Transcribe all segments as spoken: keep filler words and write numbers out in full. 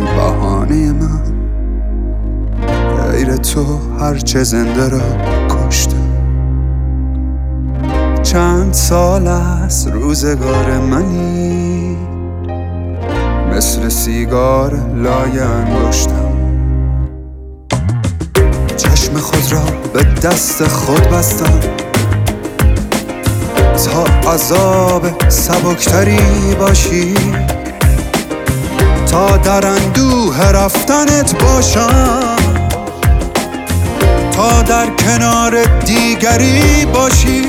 بهانه من غیر تو هرچه زنده را کشته. چند سال از روزگار منی مثل سیگار لای انگشتم. چشم خود را به دست خود بستم تا عذاب سبکتری باشی، تا در اندوه رفتنت باشم، تا در کنار دیگری باشی.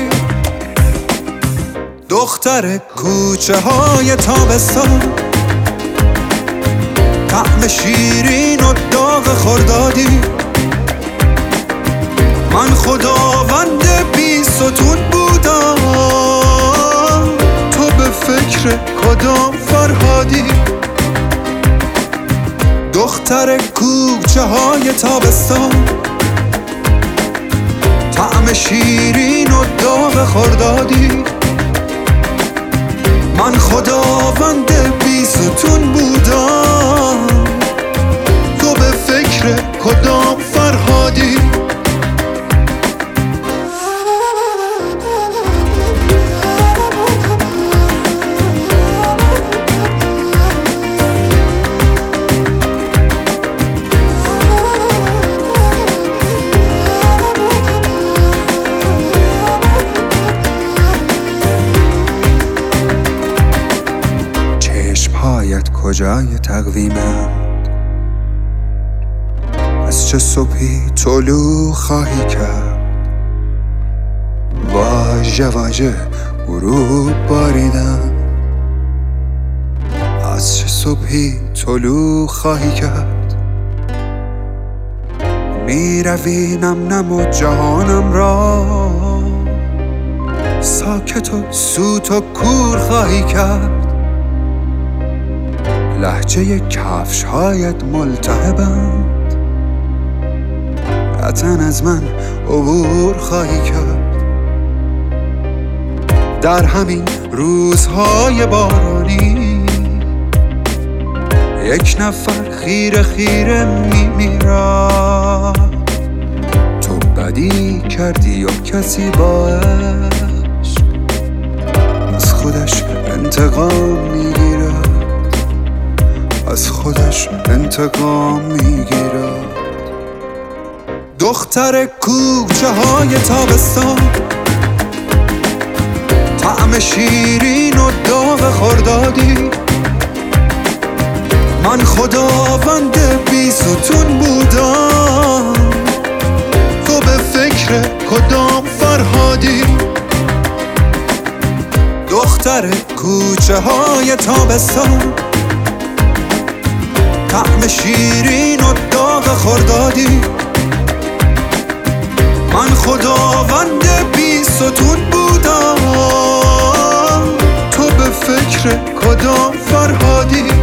دختر کوچه های تابستان، طعم شیرین و داغ خردادی. من خداوند بی ستون بودم، تو به فکر کدام فرهادی؟ دختر کوچه های تابستان، طعم شیرین و داغ خردادی. من خداوند بی ستون بودم، تو به فکر کدام فرهادی؟ چشمهایت کجای تقویمند؟ از چه صبحی طلوع خواهی کرد؟ واژه واژه غروب باریدن. از چه صبحی طلوع خواهی کرد؟ می روی نم نم و جهانم را ساکت و سوت و کور خواهی کرد. لهجه کفش هایت ملتهبند، قطعاً از من عبور خواهی کرد. در همین روزهای بارانی یک نفر خیره خیره میمیرد. تو بدی کردی و کسی با عشق از خودش انتقام میگیرد، از خودش انتقام میگیرد. دختر کوچه های تابستان، طعم شیرین و داغ خردادی. من خداوند بی ستون بودم، تو به فکر کدام فرهادی؟ دختر کوچه های تابستان، طعم شیرین و داغ خردادی. من خداوند بی ستون بودم، تو به فکر کدام فرهادی؟